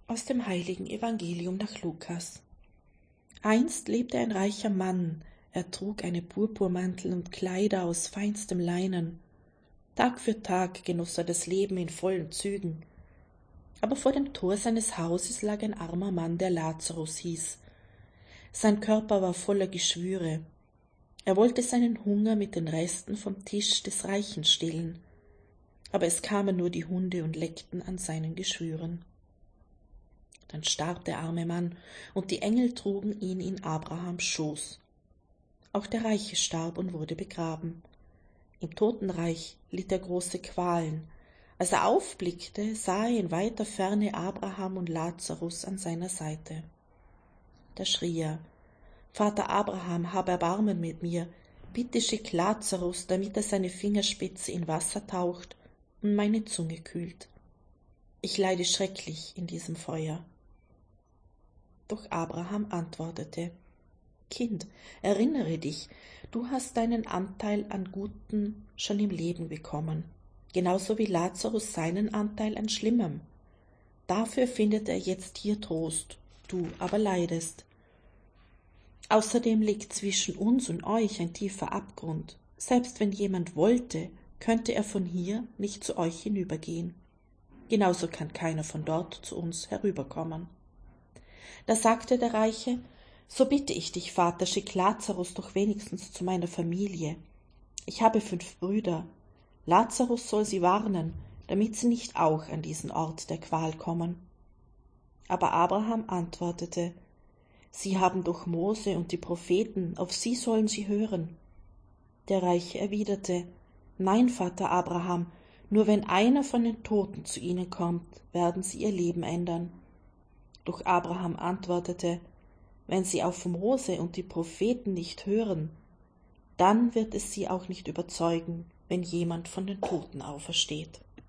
Aus dem heiligen Evangelium nach Lukas. Einst lebte ein reicher Mann, er trug eine Purpurmantel und Kleider aus feinstem Leinen. Tag für Tag genoss er das Leben in vollen Zügen. Aber vor dem Tor seines Hauses lag ein armer Mann, der Lazarus hieß. Sein Körper war voller Geschwüre. Er wollte seinen Hunger mit den Resten vom Tisch des Reichen stillen, aber es kamen nur die Hunde und leckten an seinen Geschwüren. Dann starb der arme Mann, und die Engel trugen ihn in Abrahams Schoß. Auch der Reiche starb und wurde begraben. Im Totenreich litt er große Qualen. Als er aufblickte, sah er in weiter Ferne Abraham und Lazarus an seiner Seite. Da schrie er: »Vater Abraham, hab Erbarmen mit mir, bitte schick Lazarus, damit er seine Fingerspitze in Wasser taucht und meine Zunge kühlt. Ich leide schrecklich in diesem Feuer.« Doch Abraham antwortete: »Kind, erinnere dich, du hast deinen Anteil an Gutem schon im Leben bekommen, genauso wie Lazarus seinen Anteil an Schlimmem. Dafür findet er jetzt hier Trost, du aber leidest. Außerdem liegt zwischen uns und euch ein tiefer Abgrund. Selbst wenn jemand wollte, könnte er von hier nicht zu euch hinübergehen. Genauso kann keiner von dort zu uns herüberkommen.« Da sagte der Reiche: »So bitte ich dich, Vater, schick Lazarus doch wenigstens zu meiner Familie. Ich habe 5 Brüder. Lazarus soll sie warnen, damit sie nicht auch an diesen Ort der Qual kommen.« Aber Abraham antwortete: »Sie haben doch Mose und die Propheten, auf sie sollen sie hören.« Der Reiche erwiderte: »Nein, Vater Abraham, nur wenn einer von den Toten zu ihnen kommt, werden sie ihr Leben ändern.« Doch Abraham antwortete: »Wenn sie auf Mose und die Propheten nicht hören, dann wird es sie auch nicht überzeugen, wenn jemand von den Toten aufersteht.«